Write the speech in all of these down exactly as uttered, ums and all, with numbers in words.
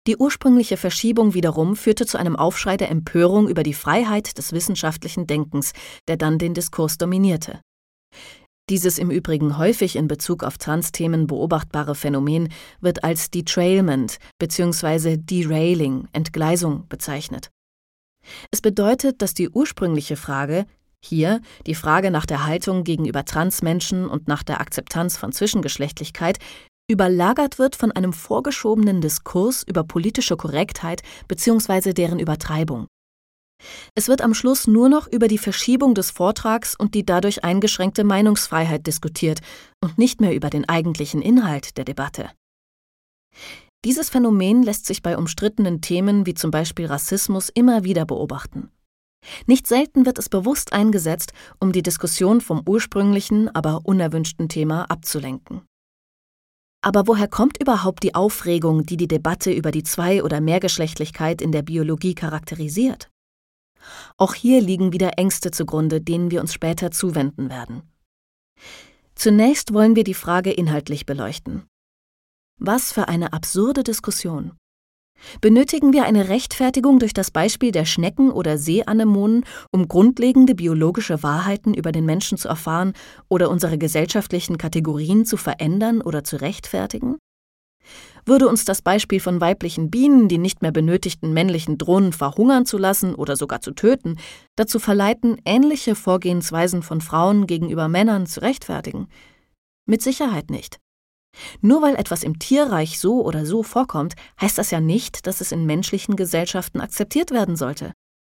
Die ursprüngliche Verschiebung wiederum führte zu einem Aufschrei der Empörung über die Freiheit des wissenschaftlichen Denkens, der dann den Diskurs dominierte. Dieses im Übrigen häufig in Bezug auf Trans-Themen beobachtbare Phänomen wird als Derailment bzw. Derailing, Entgleisung, bezeichnet. Es bedeutet, dass die ursprüngliche Frage, hier die Frage nach der Haltung gegenüber Transmenschen und nach der Akzeptanz von Zwischengeschlechtlichkeit, überlagert wird von einem vorgeschobenen Diskurs über politische Korrektheit bzw. deren Übertreibung. Es wird am Schluss nur noch über die Verschiebung des Vortrags und die dadurch eingeschränkte Meinungsfreiheit diskutiert und nicht mehr über den eigentlichen Inhalt der Debatte. Dieses Phänomen lässt sich bei umstrittenen Themen wie zum Beispiel Rassismus immer wieder beobachten. Nicht selten wird es bewusst eingesetzt, um die Diskussion vom ursprünglichen, aber unerwünschten Thema abzulenken. Aber woher kommt überhaupt die Aufregung, die die Debatte über die Zwei- oder Mehrgeschlechtlichkeit in der Biologie charakterisiert? Auch hier liegen wieder Ängste zugrunde, denen wir uns später zuwenden werden. Zunächst wollen wir die Frage inhaltlich beleuchten. Was für eine absurde Diskussion! Benötigen wir eine Rechtfertigung durch das Beispiel der Schnecken oder Seeanemonen, um grundlegende biologische Wahrheiten über den Menschen zu erfahren oder unsere gesellschaftlichen Kategorien zu verändern oder zu rechtfertigen? Würde uns das Beispiel von weiblichen Bienen, die nicht mehr benötigten männlichen Drohnen verhungern zu lassen oder sogar zu töten, dazu verleiten, ähnliche Vorgehensweisen von Frauen gegenüber Männern zu rechtfertigen? Mit Sicherheit nicht. Nur weil etwas im Tierreich so oder so vorkommt, heißt das ja nicht, dass es in menschlichen Gesellschaften akzeptiert werden sollte.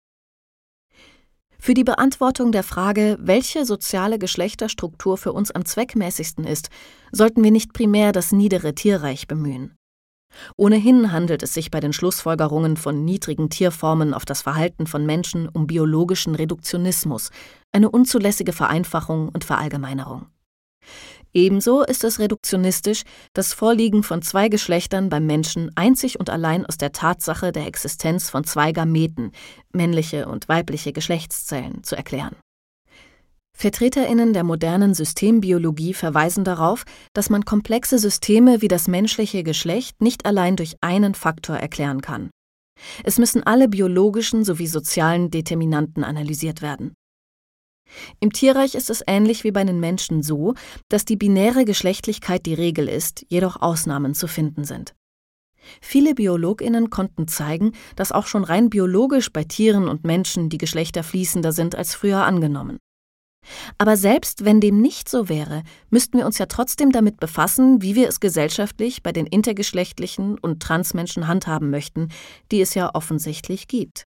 Für die Beantwortung der Frage, welche soziale Geschlechterstruktur für uns am zweckmäßigsten ist, sollten wir nicht primär das niedere Tierreich bemühen. Ohnehin handelt es sich bei den Schlussfolgerungen von niedrigen Tierformen auf das Verhalten von Menschen um biologischen Reduktionismus, eine unzulässige Vereinfachung und Verallgemeinerung. Ebenso ist es reduktionistisch, das Vorliegen von zwei Geschlechtern beim Menschen einzig und allein aus der Tatsache der Existenz von zwei Gameten, männliche und weibliche Geschlechtszellen, zu erklären. VertreterInnen der modernen Systembiologie verweisen darauf, dass man komplexe Systeme wie das menschliche Geschlecht nicht allein durch einen Faktor erklären kann. Es müssen alle biologischen sowie sozialen Determinanten analysiert werden. Im Tierreich ist es ähnlich wie bei den Menschen so, dass die binäre Geschlechtlichkeit die Regel ist, jedoch Ausnahmen zu finden sind. Viele BiologInnen konnten zeigen, dass auch schon rein biologisch bei Tieren und Menschen die Geschlechter fließender sind als früher angenommen. Aber selbst wenn dem nicht so wäre, müssten wir uns ja trotzdem damit befassen, wie wir es gesellschaftlich bei den intergeschlechtlichen und Transmenschen handhaben möchten, die es ja offensichtlich gibt.